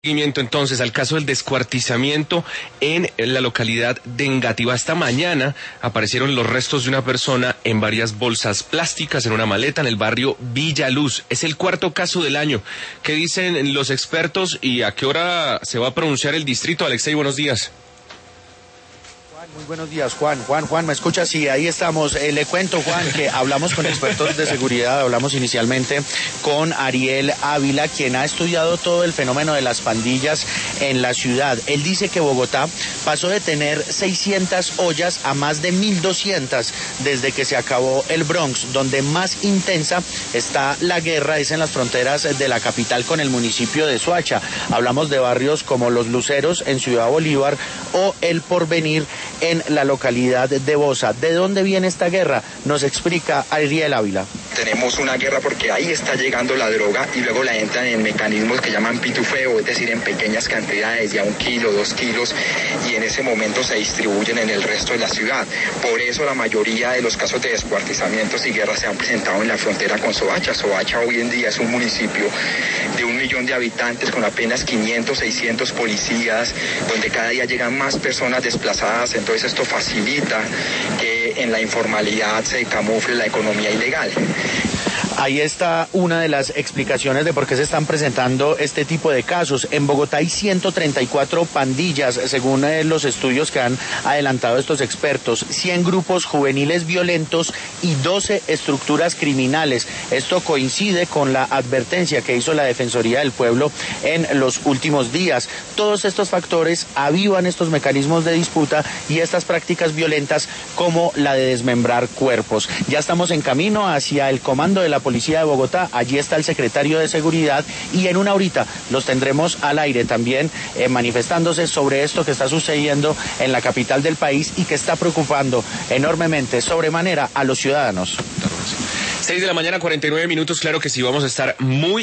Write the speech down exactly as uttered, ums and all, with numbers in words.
Seguimiento entonces al caso del descuartizamiento en la localidad de Engativá. Esta mañana aparecieron los restos de una persona en varias bolsas plásticas en una maleta en el barrio Villaluz. Es el cuarto caso del año. ¿Qué dicen los expertos y a qué hora se va a pronunciar el distrito? Alexei, buenos días. Muy buenos días, Juan. Juan, Juan, ¿me escuchas? Sí, ahí estamos. Eh, le cuento, Juan, que hablamos con expertos de seguridad, hablamos inicialmente con Ariel Ávila, quien ha estudiado todo el fenómeno de las pandillas en la ciudad. Él dice que Bogotá pasó de tener seiscientas ollas a más de mil doscientas desde que se acabó el Bronx, donde más intensa está la guerra, es en las fronteras de la capital con el municipio de Soacha. Hablamos de barrios como Los Luceros en Ciudad Bolívar o El Porvenir en la localidad de Bosa. ¿De dónde viene esta guerra? Nos explica Ariel Ávila. Tenemos una guerra porque ahí está llegando la droga y luego la entran en mecanismos que llaman pitufeo, es decir, en pequeñas cantidades, ya un kilo, dos kilos, y en ese momento se distribuyen en el resto de la ciudad. Por eso la mayoría de los casos de descuartizamientos y guerras se han presentado en la frontera con Soacha. Soacha hoy en día es un municipio de un millón de habitantes con apenas quinientos, seiscientos policías, donde cada día llegan más personas desplazadas. Entonces esto facilita que en la informalidad se camufle la economía ilegal. Ahí está una de las explicaciones de por qué se están presentando este tipo de casos. En Bogotá hay ciento treinta y cuatro pandillas, según eh, los estudios que han adelantado estos expertos, cien grupos juveniles violentos y doce estructuras criminales. Esto coincide con la advertencia que hizo la Defensoría del Pueblo en los últimos días. Todos estos factores avivan estos mecanismos de disputa y estas prácticas violentas como la de desmembrar cuerpos. Ya estamos en camino hacia el comando de la Policía de Bogotá, allí está el secretario de Seguridad y en una horita los tendremos al aire también eh, manifestándose sobre esto que está sucediendo en la capital del país y que está preocupando enormemente, sobremanera, a los ciudadanos. seis de la mañana, cuarenta y nueve minutos, claro que sí, vamos a estar muy